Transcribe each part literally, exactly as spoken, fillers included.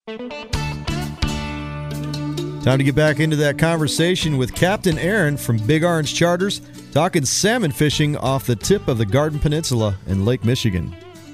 Time to get back into that conversation with Captain Aaron from Big Orange Charters, talking salmon fishing off the tip of the Garden Peninsula in Lake Michigan.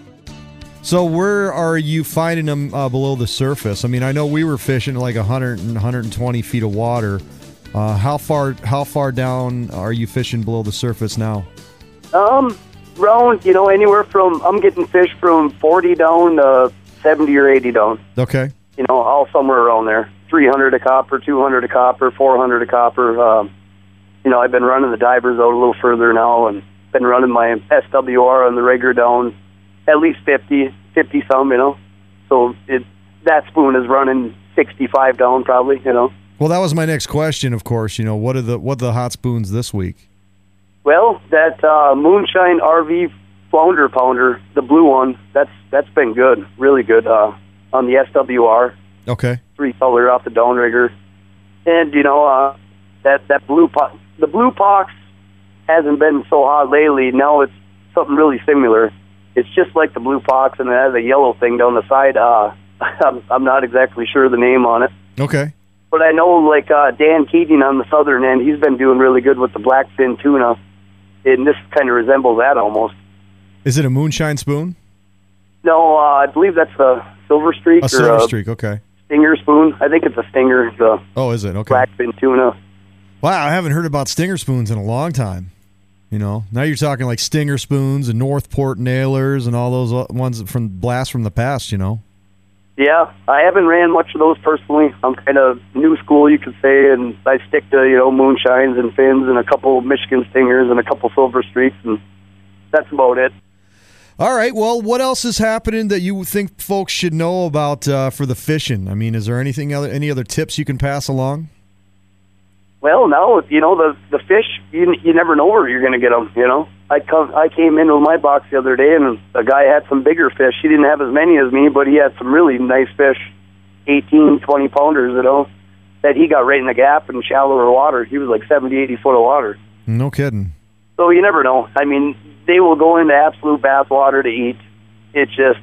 So where are you finding them uh, below the surface? I mean, I know we were fishing like one hundred and one hundred twenty feet of water. Uh, how far how far down are you fishing below the surface now? Um, around, you know, anywhere from, I'm getting fish from forty down to seventy or eighty down. Okay. You know, all somewhere around there. three hundred a copper, two hundred a copper, four hundred a copper. Um, you know, I've been running the divers out a little further now and been running my S W R on the rigger down at least fifty, fifty some, you know. So it, that spoon is running sixty-five down probably, you know. Well, that was my next question, of course. You know, what are the what are the hot spoons this week? Well, that uh, Moonshine R V Flounder Pounder, the blue one, that's that's been good, really good uh, on the S W R. Okay. Three color off the downrigger, and you know uh, that that blue po- the blue pox hasn't been so hot lately. Now it's something really similar. It's just like the blue pox, and it has a yellow thing down the side. Uh, I'm, I'm not exactly sure the name on it. Okay. But I know, like uh, Dan Keating on the southern end, he's been doing really good with the blackfin tuna, and this kind of resembles that almost. Is it a moonshine spoon? No, uh, I believe that's a silver streak. A or silver a streak, okay. Stinger spoon. I think it's a stinger. The oh, is it? Okay. Blackfin tuna. Wow, I haven't heard about stinger spoons in a long time. You know, now you're talking like stinger spoons and Northport nailers and all those ones from blast from the past, you know. Yeah, I haven't ran much of those personally. I'm kind of new school, you could say, and I stick to, you know, moonshines and fins and a couple Michigan stingers and a couple silver streaks, and that's about it. All right, well, what else is happening that you think folks should know about uh, for the fishing? I mean, is there anything other, any other tips you can pass along? Well, no, you know, the the fish, you you never know where you're going to get them, you know. I come, I came into my box the other day, and a guy had some bigger fish. He didn't have as many as me, but he had some really nice fish, eighteen, twenty pounders, you know, that he got right in the gap in shallower water. He was like seventy, eighty foot of water. No kidding. So you never know. I mean, they will go into absolute bath water to eat. It's just,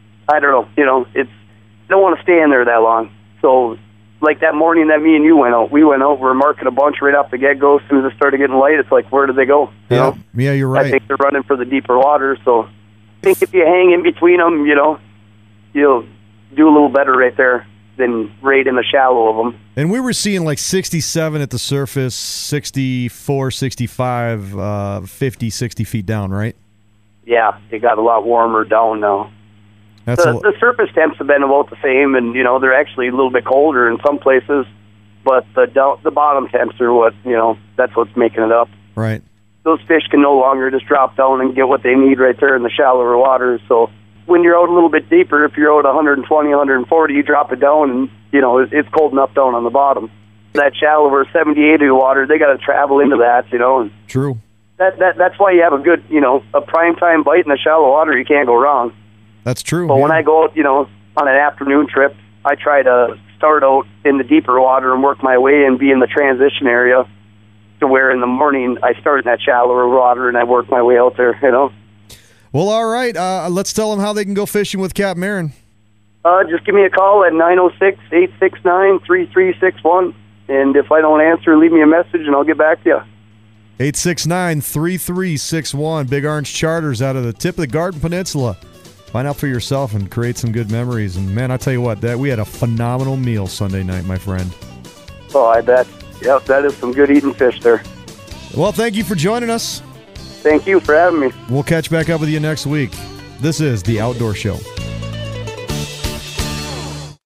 I don't know, you know, it's, I don't want to stay in there that long. So, like that morning that me and you went out, we went out, we were marking a bunch right off the get-go. As soon as it started getting light, it's like, where did they go? You yeah, know? yeah, you're right. I think they're running for the deeper water. So, I think if you hang in between them, you know, you'll do a little better right there than right in the shallow of them. And we were seeing like sixty-seven at the surface, sixty-four, sixty-five, uh, fifty, sixty feet down, right? Yeah, it got a lot warmer down now. That's the, a, the surface temps have been about the same, and, you know, they're actually a little bit colder in some places, but the down, the bottom temps are what, you know, that's what's making it up. right. Those fish can no longer just drop down and get what they need right there in the shallower water. So when you're out a little bit deeper, if you're out one hundred twenty, one hundred forty, you drop it down, and, you know, it's cold enough down on the bottom. That shallower seventy, eighty water, they got to travel into that, you know. And True. that, that That's why you have a good, you know, a prime time bite in the shallow water. You can't go wrong. That's true. But yeah. when I go out, you know, on an afternoon trip, I try to start out in the deeper water and work my way and be in the transition area to where in the morning I start in that shallower water and I work my way out there, you know. Well, all right. Uh, let's tell them how they can go fishing with Captain Aaron. Uh, just give me a call at nine oh six, eight six nine, three three six one. And if I don't answer, leave me a message and I'll get back to you. eight six nine, three three six one. Big Orange Charters out of the tip of the Garden Peninsula. Find out for yourself and create some good memories. And, man, I tell you what, that we had a phenomenal meal Sunday night, my friend. Oh, I bet. Yep, that is some good eating fish there. Well, thank you for joining us. Thank you for having me. We'll catch back up with you next week. This is The Outdoor Show.